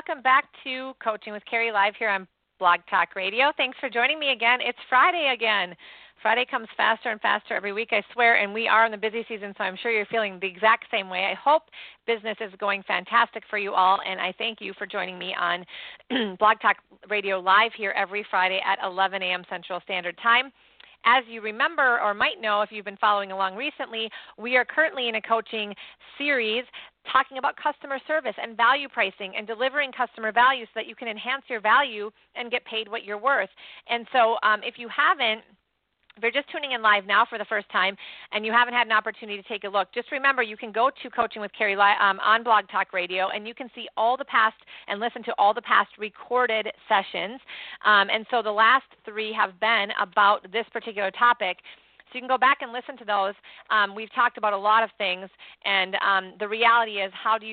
welcome back to Coaching with Carrie Live here on Blog Talk Radio. Thanks for joining me again. It's Friday again. Friday comes faster and faster every week, I swear, and we are in the busy season, so I'm sure you're feeling the exact same way. I hope business is going fantastic for you all, and I thank you for joining me on Blog Talk Radio Live here every Friday at 11 a.m. Central Standard Time. As you remember or might know if you've been following along recently, we are currently in a coaching series talking about customer service and value pricing and delivering customer value so that you can enhance your value and get paid what you're worth. And so if you haven't, if you're just tuning in live now for the first time and you haven't had an opportunity to take a look, just remember you can go to Coaching with Carrie on Blog Talk Radio and you can see all the past and listen to all the past recorded sessions. And so the last three have been about this particular topic. So you can go back and listen to those. We've talked about a lot of things, and the reality is how do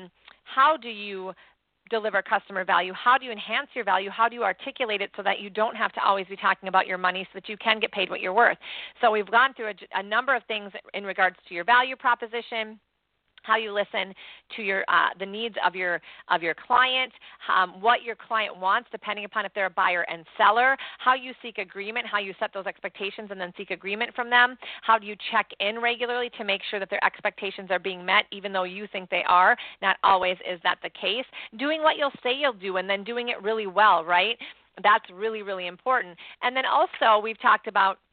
you deliver customer value? How do you enhance your value? How do you articulate it so that you don't have to always be talking about your money so that you can get paid what you're worth? So we've gone through a number of things in regards to your value proposition, how you listen to your the needs of your client, what your client wants depending upon if they're a buyer and seller, how you seek agreement, how you set those expectations and then seek agreement from them, how do you check in regularly to make sure that their expectations are being met even though you think they are. Not always is that the case. Doing what you'll say you'll do and then doing it really well, right? That's really, really important. And then also we've talking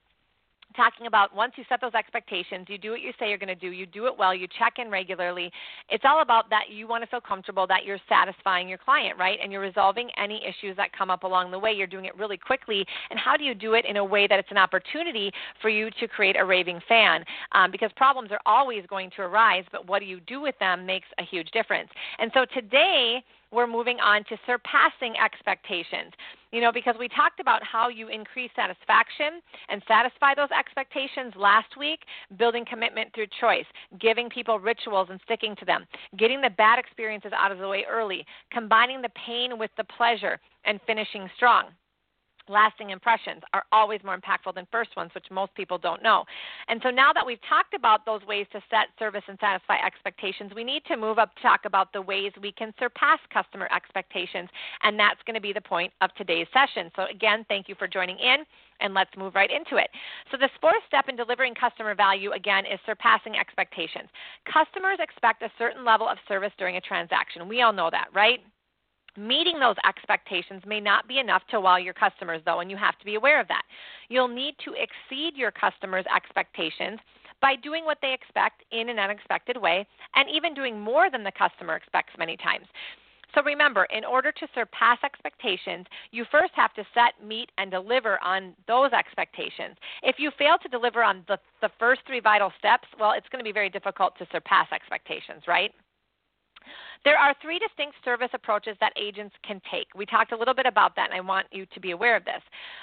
about once you set those expectations, you do what you say you're going to do, you do it well, you check in regularly. It's all about that you want to feel comfortable that you're satisfying your client, right? And you're resolving any issues that come up along the way. You're doing it really quickly. And how do you do it in a way that it's an opportunity for you to create a raving fan? Because problems are always going to arise, but what do you do with them makes a huge difference. And so today, we're moving on to surpassing expectations. Because we talked about how you increase satisfaction and satisfy those expectations last week, building commitment through choice, giving people rituals and sticking to them, getting the bad experiences out of the way early, combining the pain with the pleasure, and finishing strong. Lasting impressions are always more impactful than first ones, which most people don't know. And so now that we've talked about those ways to set, service, and satisfy expectations, we need to move up to talk about the ways we can surpass customer expectations, and that's going to be the point of today's session. So again, thank you for joining in, and let's move right into it. So the fourth step in delivering customer value, again, is surpassing expectations. Customers expect a certain level of service during a transaction. We all know that, right? Meeting those expectations may not be enough to wow your customers, though, and you have to be aware of that. You'll need to exceed your customers' expectations by doing what they expect in an unexpected way and even doing more than the customer expects many times. So remember, in order to surpass expectations, you first have to set, meet, and deliver on those expectations. If you fail to deliver on the first three vital steps, well, it's going to be very difficult to surpass expectations, right? There are three distinct service approaches that agents can take. We talked a little bit about that, and I want you to be aware of this.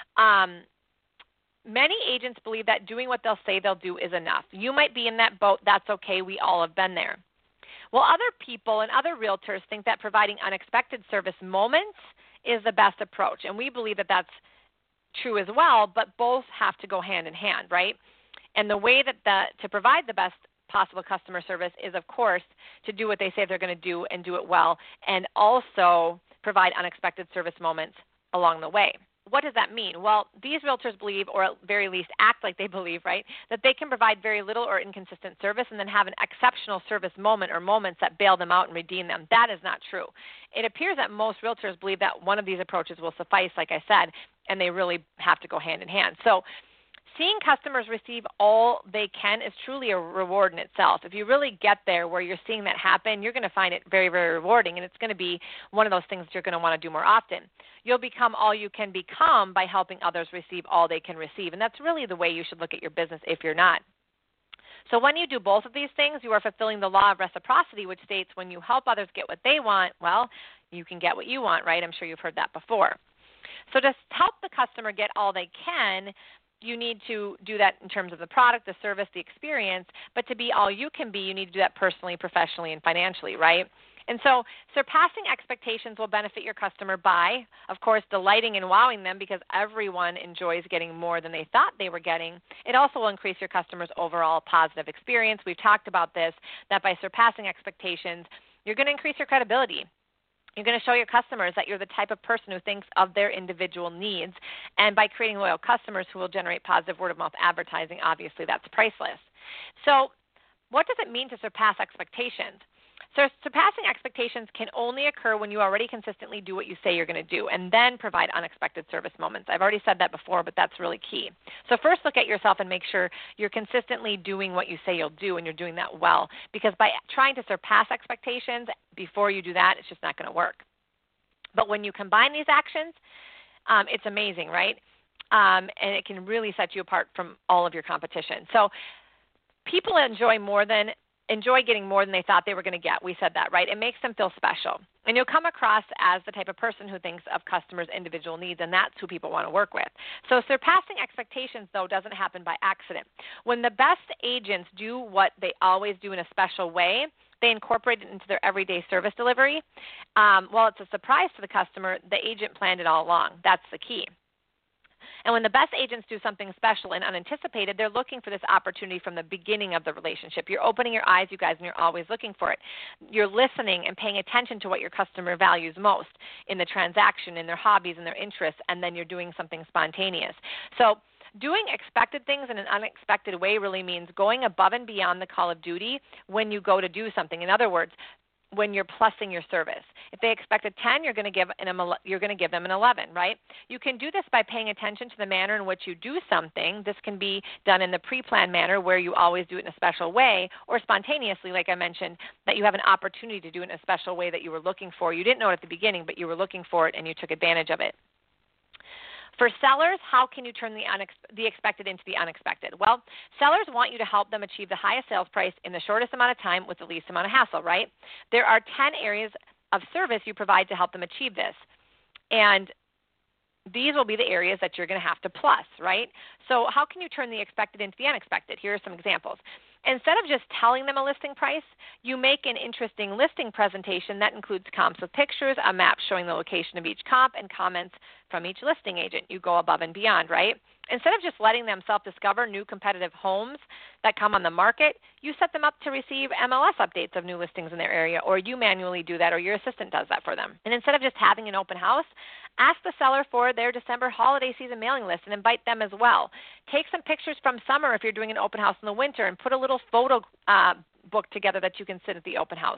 Many agents believe that doing what they'll say they'll do is enough. You might be in that boat. That's okay. We all have been there. Well, other people and other realtors think that providing unexpected service moments is the best approach, and we believe that that's true as well, but both have to go hand in hand, right? And the way that to provide the best possible customer service is, of course, to do what they say they're going to do and do it well, and also provide unexpected service moments along the way. What does that mean? Well, these realtors believe, or at very least act like they believe, right, that they can provide very little or inconsistent service and then have an exceptional service moment or moments that bail them out and redeem them. That is not true. It appears that most realtors believe that one of these approaches will suffice, like I said, and they really have to go hand in hand. So seeing customers receive all they can is truly a reward in itself. If you really get there where you're seeing that happen, you're going to find it very, very rewarding, and it's going to be one of those things you're going to want to do more often. You'll become all you can become by helping others receive all they can receive, and that's really the way you should look at your business if you're not. So when you do both of these things, you are fulfilling the law of reciprocity, which states when you help others get what they want, well, you can get what you want, right? I'm sure you've heard that before. So to help the customer get all they can, you need to do that in terms of the product, the service, the experience, but to be all you can be, you need to do that personally, professionally, and financially, right? And so surpassing expectations will benefit your customer by, of course, delighting and wowing them because everyone enjoys getting more than they thought they were getting. It also will increase your customer's overall positive experience. We've talked about this, that by surpassing expectations, you're going to increase your credibility. You're going to show your customers that you're the type of person who thinks of their individual needs. And by creating loyal customers who will generate positive word-of-mouth advertising, obviously that's priceless. So what does it mean to surpass expectations? So surpassing expectations can only occur when you already consistently do what you say you're going to do and then provide unexpected service moments. I've already said that before, but that's really key. So first look at yourself and make sure you're consistently doing what you say you'll do and you're doing that well, because by trying to surpass expectations before you do that, it's just not going to work. But when you combine these actions, it's amazing, right? And it can really set you apart from all of your competition. So people enjoy getting more than they thought they were going to get. We said that, right? It makes them feel special. And you'll come across as the type of person who thinks of customers' individual needs, and that's who people want to work with. So surpassing expectations, though, doesn't happen by accident. When the best agents do what they always do in a special way, they incorporate it into their everyday service delivery. While it's a surprise to the customer, the agent planned it all along. That's the key. And when the best agents do something special and unanticipated, they're looking for this opportunity from the beginning of the relationship. You're opening your eyes, you guys, and you're always looking for it. You're listening and paying attention to what your customer values most in the transaction, in their hobbies, and their interests, and then you're doing something spontaneous. So doing expected things in an unexpected way really means going above and beyond the call of duty when you go to do something. In other words, when you're plussing your service. If they expect a 10, you're going to give them an 11, right? You can do this by paying attention to the manner in which you do something. This can be done in the pre-planned manner where you always do it in a special way, or spontaneously, like I mentioned, that you have an opportunity to do it in a special way that you were looking for. You didn't know it at the beginning, but you were looking for it and you took advantage of it. For sellers, how can you turn the expected into the unexpected? Well, sellers want you to help them achieve the highest sales price in the shortest amount of time with the least amount of hassle, right? There are 10 areas of service you provide to help them achieve this. And these will be the areas that you're going to have to plus, right? So how can you turn the expected into the unexpected? Here are some examples. Instead of just telling them a listing price, you make an interesting listing presentation that includes comps with pictures, a map showing the location of each comp, and comments from each listing agent. You go above and beyond, right? Instead of just letting them self-discover new competitive homes that come on the market, you set them up to receive MLS updates of new listings in their area, or you manually do that, or your assistant does that for them. And instead of just having an open house, ask the seller for their December holiday season mailing list and invite them as well. Take some pictures from summer if you're doing an open house in the winter and put a little photo book together that you can sit at the open house.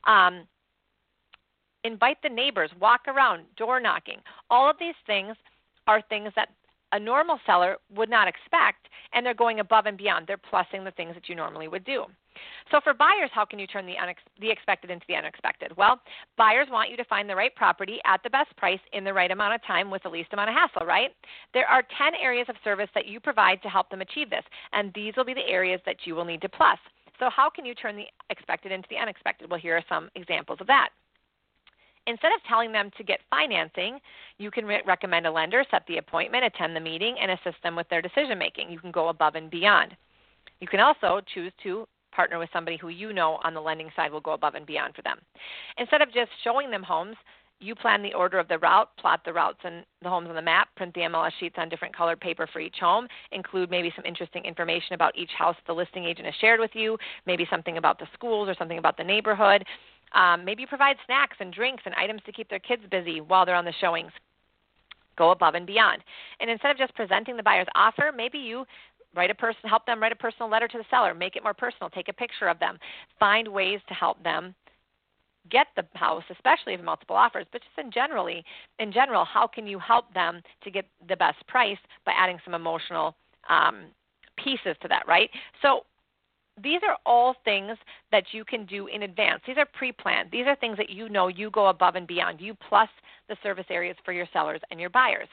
Invite the neighbors, walk around, door knocking. All of these things are things that a normal seller would not expect, and they're going above and beyond. They're plussing the things that you normally would do. So for buyers, how can you turn the expected into the unexpected? Well, buyers want you to find the right property at the best price in the right amount of time with the least amount of hassle, right? There are 10 areas of service that you provide to help them achieve this, and these will be the areas that you will need to plus. So how can you turn the expected into the unexpected? Well, here are some examples of that. Instead of telling them to get financing, you can recommend a lender, set the appointment, attend the meeting, and assist them with their decision making. You can go above and beyond. You can also choose to partner with somebody who you know on the lending side will go above and beyond for them. Instead of just showing them homes, you plan the order of the route, plot the routes and the homes on the map, print the MLS sheets on different colored paper for each home, include maybe some interesting information about each house the listing agent has shared with you, maybe something about the schools or something about the neighborhood. Maybe you provide snacks and drinks and items to keep their kids busy while they're on the showings. Go above and beyond. And instead of just presenting the buyer's offer, maybe you help them write a personal letter to the seller. Make it more personal. Take a picture of them. Find ways to help them get the house, especially if multiple offers, but just in general, how can you help them to get the best price by adding some emotional pieces to that, right? So these are all things that you can do in advance. These are pre-planned. These are things that you know you go above and beyond. You plus the service areas for your sellers and your buyers.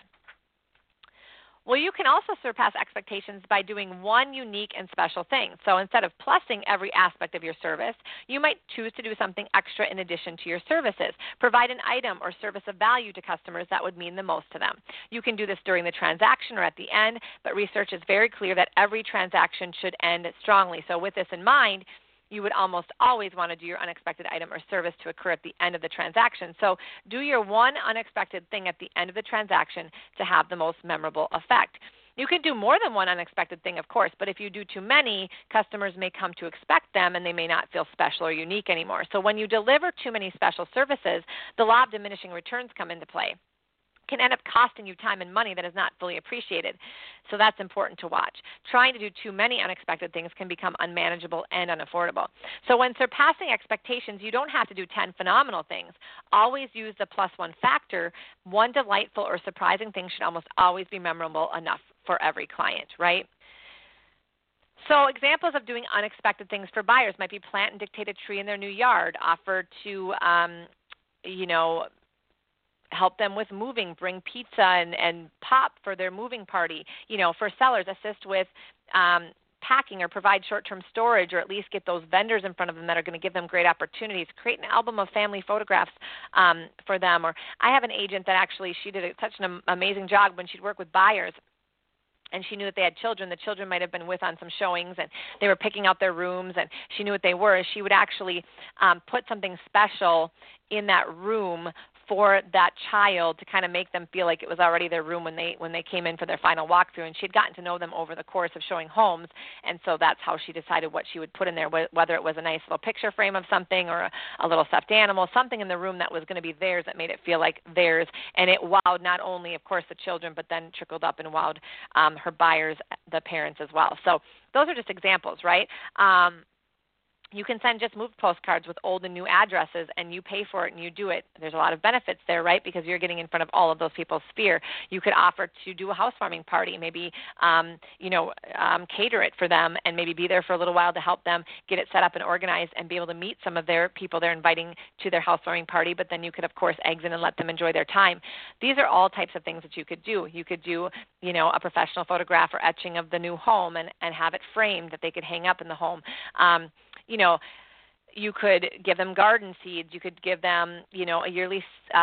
Well, you can also surpass expectations by doing one unique and special thing. So instead of plussing every aspect of your service, you might choose to do something extra in addition to your services. Provide an item or service of value to customers that would mean the most to them. You can do this during the transaction or at the end, but research is very clear that every transaction should end strongly. So with this in mind, you would almost always want to do your unexpected item or service to occur at the end of the transaction. So do your one unexpected thing at the end of the transaction to have the most memorable effect. You can do more than one unexpected thing, of course, but if you do too many, customers may come to expect them and they may not feel special or unique anymore. So when you deliver too many special services, the law of diminishing returns come into play. Can end up costing you time and money that is not fully appreciated. So that's important to watch. Trying to do too many unexpected things can become unmanageable and unaffordable. So when surpassing expectations, you don't have to do 10 phenomenal things. Always use the plus one factor. One delightful or surprising thing should almost always be memorable enough for every client, right? So examples of doing unexpected things for buyers might be plant and dictate a tree in their new yard, offer to, help them with moving, bring pizza and pop for their moving party. For sellers, assist with packing or provide short-term storage, or at least get those vendors in front of them that are going to give them great opportunities. Create an album of family photographs for them. Or I have an agent that actually, she did such an amazing job when she'd work with buyers, and she knew that they had children. The children might have been with on some showings, and they were picking out their rooms, and she knew what they were. She would actually put something special in that room for that child to kind of make them feel like it was already their room when they came in for their final walkthrough. And she'd gotten to know them over the course of showing homes, and so that's how she decided what she would put in there, whether it was a nice little picture frame of something or a little stuffed animal, something in the room that was going to be theirs that made it feel like theirs. And it wowed not only, of course, the children, but then trickled up and wowed her buyers, the parents as well. So those are just examples, right? You can send just moved postcards with old and new addresses, and you pay for it and you do it. There's a lot of benefits there, right, because you're getting in front of all of those people's sphere. You could offer to do a housewarming party, maybe cater it for them and maybe be there for a little while to help them get it set up and organized and be able to meet some of their people they're inviting to their housewarming party, but then you could, of course, exit and let them enjoy their time. These are all types of things that you could do. You could do, a professional photograph or etching of the new home and have it framed that they could hang up in the home. You could give them garden seeds. You could give them, a yearly,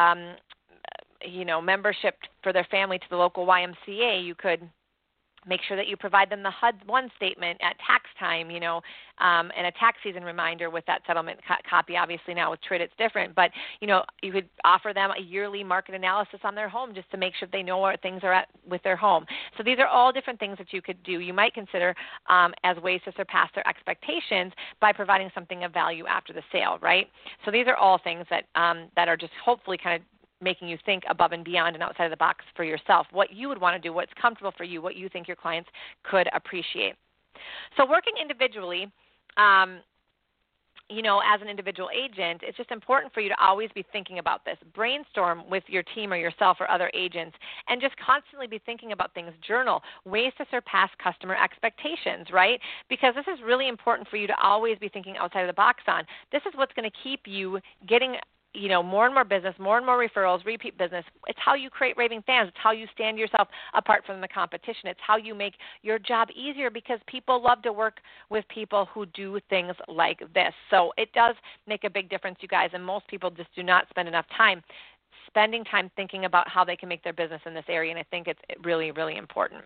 membership for their family to the local YMCA. You could make sure that you provide them the HUD-1 statement at tax time, and a tax season reminder with that settlement copy. Obviously now with TRID it's different, but, you could offer them a yearly market analysis on their home just to make sure they know where things are at with their home. So these are all different things that you could do. You might consider as ways to surpass their expectations by providing something of value after the sale, right? So these are all things that are just hopefully kind of making you think above and beyond and outside of the box for yourself, what you would want to do, what's comfortable for you, what you think your clients could appreciate. So working individually, as an individual agent, it's just important for you to always be thinking about this. Brainstorm with your team or yourself or other agents and just constantly be thinking about things. Journal ways to surpass customer expectations, right? Because this is really important for you to always be thinking outside of the box on. This is what's going to keep you getting more and more business, more and more referrals, repeat business. It's how you create raving fans. It's how you stand yourself apart from the competition. It's how you make your job easier because people love to work with people who do things like this. So it does make a big difference, you guys, and most people just do not spend enough time spending time thinking about how they can make their business in this area, and I think it's really, really important.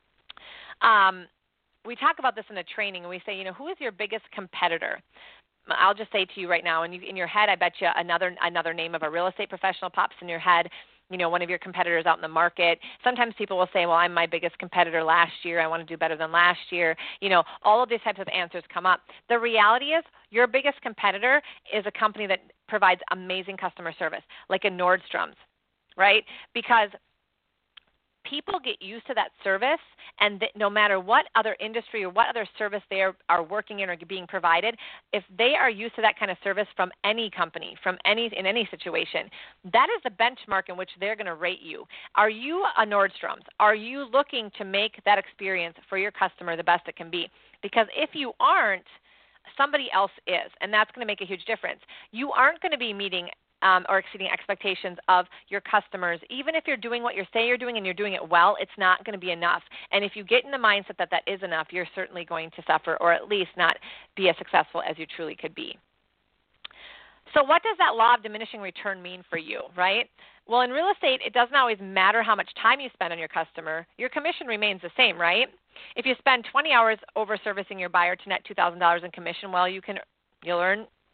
We talk about this in the training, and we say, who is your biggest competitor? I'll just say to you right now, and in your head, I bet you another name of a real estate professional pops in your head, one of your competitors out in the market. Sometimes people will say, well, I'm my biggest competitor last year. I want to do better than last year. All of these types of answers come up. The reality is your biggest competitor is a company that provides amazing customer service, like a Nordstrom's, right? Because people get used to that service, and no matter what other industry or what other service they are working in or being provided, if they are used to that kind of service from any company, in any situation, that is the benchmark in which they're going to rate you. Are you a Nordstrom's? Are you looking to make that experience for your customer the best it can be? Because if you aren't, somebody else is, and that's going to make a huge difference. You aren't going to be meeting or exceeding expectations of your customers. Even if you're doing what you say you're doing and you're doing it well, it's not going to be enough. And if you get in the mindset that that is enough, you're certainly going to suffer or at least not be as successful as you truly could be. So what does that law of diminishing return mean for you, right? Well, in real estate, it doesn't always matter how much time you spend on your customer. Your commission remains the same, right? If you spend 20 hours over servicing your buyer to net $2,000 in commission, well, you'll earn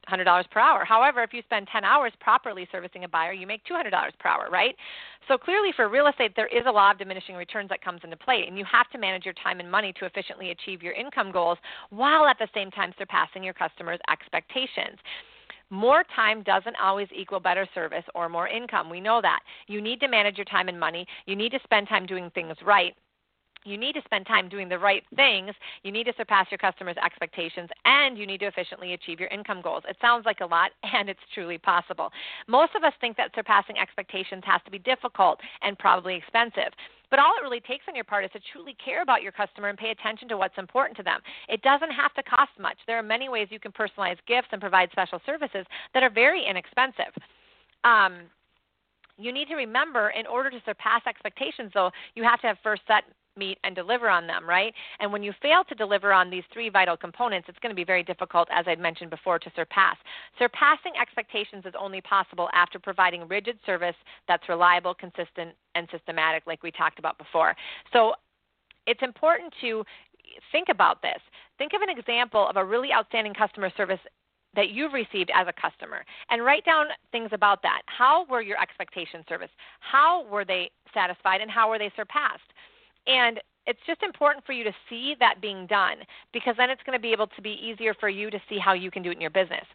$100 per hour. However, if you spend 10 hours properly servicing a buyer, you make $200 per hour, right? So clearly for real estate, there is a law of diminishing returns that comes into play, and you have to manage your time and money to efficiently achieve your income goals while at the same time surpassing your customers' expectations. More time doesn't always equal better service or more income. We know that. You need to manage your time and money. You need to spend time doing things right. You need to spend time doing the right things. You need to surpass your customers' expectations, and you need to efficiently achieve your income goals. It sounds like a lot, and it's truly possible. Most of us think that surpassing expectations has to be difficult and probably expensive. But all it really takes on your part is to truly care about your customer and pay attention to what's important to them. It doesn't have to cost much. There are many ways you can personalize gifts and provide special services that are very inexpensive. You need to remember, in order to surpass expectations, though, you have to have first set, meet, and deliver on them, right? And when you fail to deliver on these three vital components, it's going to be very difficult, as I'd mentioned before, to surpass. Surpassing expectations is only possible after providing rigid service that's reliable, consistent, and systematic, like we talked about before. So it's important to think about this. Think of an example of a really outstanding customer service that you've received as a customer, and write down things about that. How were your expectations serviced? How were they satisfied, and how were they surpassed? And it's just important for you to see that being done, because then it's going to be able to be easier for you to see how you can do it in your business.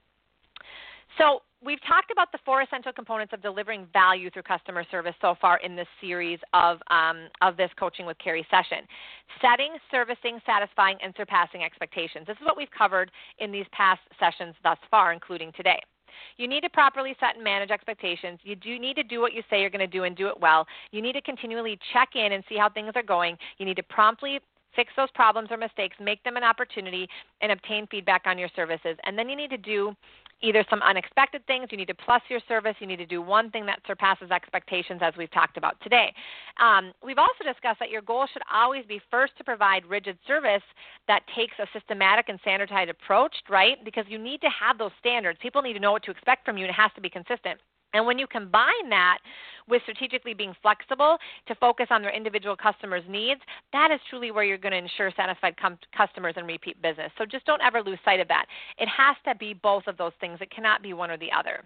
So we've talked about the 4 essential components of delivering value through customer service so far in this series of this Coaching with Carrie session. Setting, servicing, satisfying, and surpassing expectations. This is what we've covered in these past sessions thus far, including today. You need to properly set and manage expectations. You do need to do what you say you're going to do and do it well. You need to continually check in and see how things are going. You need to promptly fix those problems or mistakes, make them an opportunity, and obtain feedback on your services. And then you need to do either some unexpected things. You need to plus your service. You need to do one thing that surpasses expectations, as we've talked about today. We've also discussed that your goal should always be first to provide rigid service that takes a systematic and standardized approach, right? Because you need to have those standards. People need to know what to expect from you, and it has to be consistent. And when you combine that with strategically being flexible to focus on their individual customers' needs, that is truly where you're going to ensure satisfied customers and repeat business. So just don't ever lose sight of that. It has to be both of those things. It cannot be one or the other.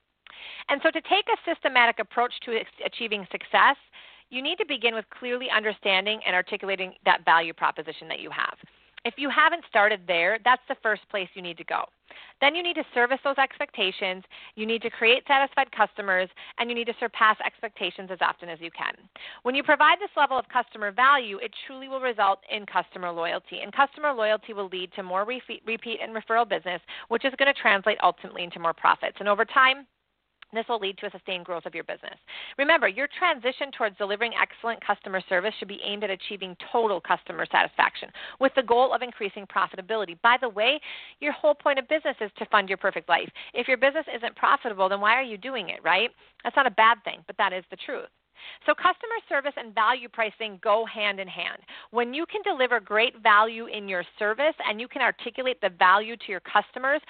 And so to take a systematic approach to achieving success, you need to begin with clearly understanding and articulating that value proposition that you have. If you haven't started there, that's the first place you need to go. Then you need to service those expectations, you need to create satisfied customers, and you need to surpass expectations as often as you can. When you provide this level of customer value, it truly will result in customer loyalty. And customer loyalty will lead to more repeat and referral business, which is going to translate ultimately into more profits. And over time, this will lead to a sustained growth of your business. Remember, your transition towards delivering excellent customer service should be aimed at achieving total customer satisfaction with the goal of increasing profitability. By the way, your whole point of business is to fund your perfect life. If your business isn't profitable, then why are you doing it, right? That's not a bad thing, but that is the truth. So customer service and value pricing go hand in hand. When you can deliver great value in your service and you can articulate the value to your customers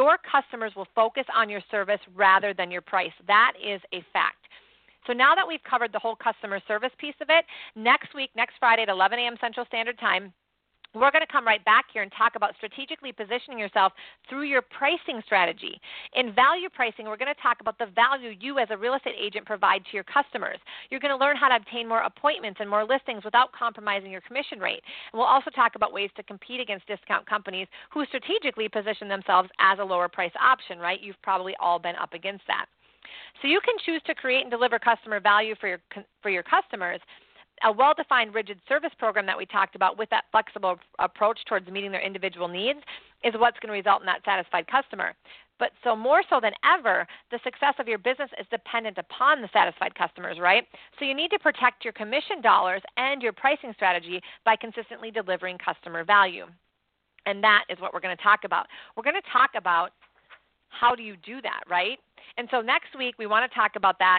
will focus on your service rather than your price. That is a fact. So now that we've covered the whole customer service piece of it, next week, next Friday at 11 a.m. Central Standard Time, we're going to come right back here and talk about strategically positioning yourself through your pricing strategy. In value pricing, we're going to talk about the value you as a real estate agent provide to your customers. You're going to learn how to obtain more appointments and more listings without compromising your commission rate. And we'll also talk about ways to compete against discount companies who strategically position themselves as a lower price option, right? You've probably all been up against that. So you can choose to create and deliver customer value for your customers. A well-defined rigid service program that we talked about with that flexible approach towards meeting their individual needs is what's going to result in that satisfied customer. But so more so than ever, the success of your business is dependent upon the satisfied customers, right? So you need to protect your commission dollars and your pricing strategy by consistently delivering customer value. And that is what we're going to talk about. We're going to talk about how do you do that, right? And so next week we want to talk about that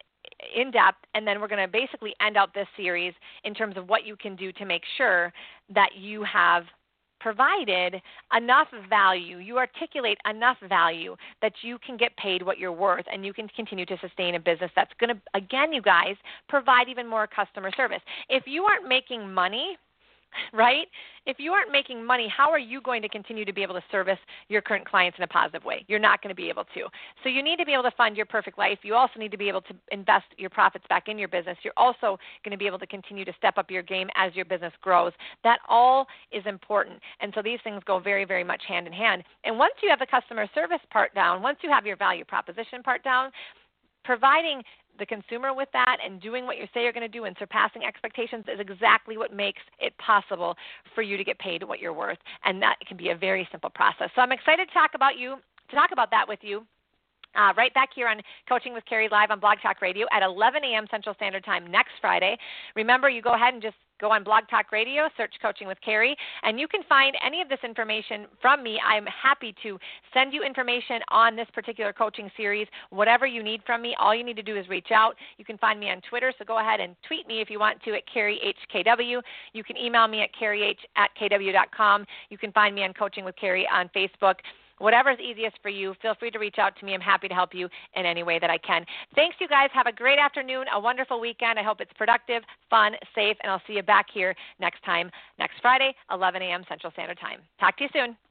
in depth, and then we're going to basically end out this series in terms of what you can do to make sure that you have provided enough value, you articulate enough value that you can get paid what you're worth and you can continue to sustain a business that's going to, again, you guys, provide even more customer service. If you aren't making money, right? If you aren't making money, how are you going to continue to be able to service your current clients in a positive way? You're not going to be able to. So you need to be able to find your perfect life. You also need to be able to invest your profits back in your business. You're also going to be able to continue to step up your game as your business grows. That all is important. And so these things go very, very much hand in hand. And once you have the customer service part down, once you have your value proposition part down, providing the consumer with that and doing what you say you're going to do and surpassing expectations is exactly what makes it possible for you to get paid what you're worth. And that can be a very simple process. So I'm excited to talk about that with you. Right back here on Coaching with Carrie Live on Blog Talk Radio at 11 a.m. Central Standard Time next Friday. Remember, you go ahead and just go on Blog Talk Radio, search Coaching with Carrie, and you can find any of this information from me. I'm happy to send you information on this particular coaching series. Whatever you need from me, all you need to do is reach out. You can find me on Twitter, so go ahead and tweet me if you want to at CarrieHKW. You can email me at carrieh@kw.com. You can find me on Coaching with Carrie on Facebook. Whatever is easiest for you, feel free to reach out to me. I'm happy to help you in any way that I can. Thanks, you guys. Have a great afternoon, a wonderful weekend. I hope it's productive, fun, safe, and I'll see you back here next time, next Friday, 11 a.m. Central Standard Time. Talk to you soon.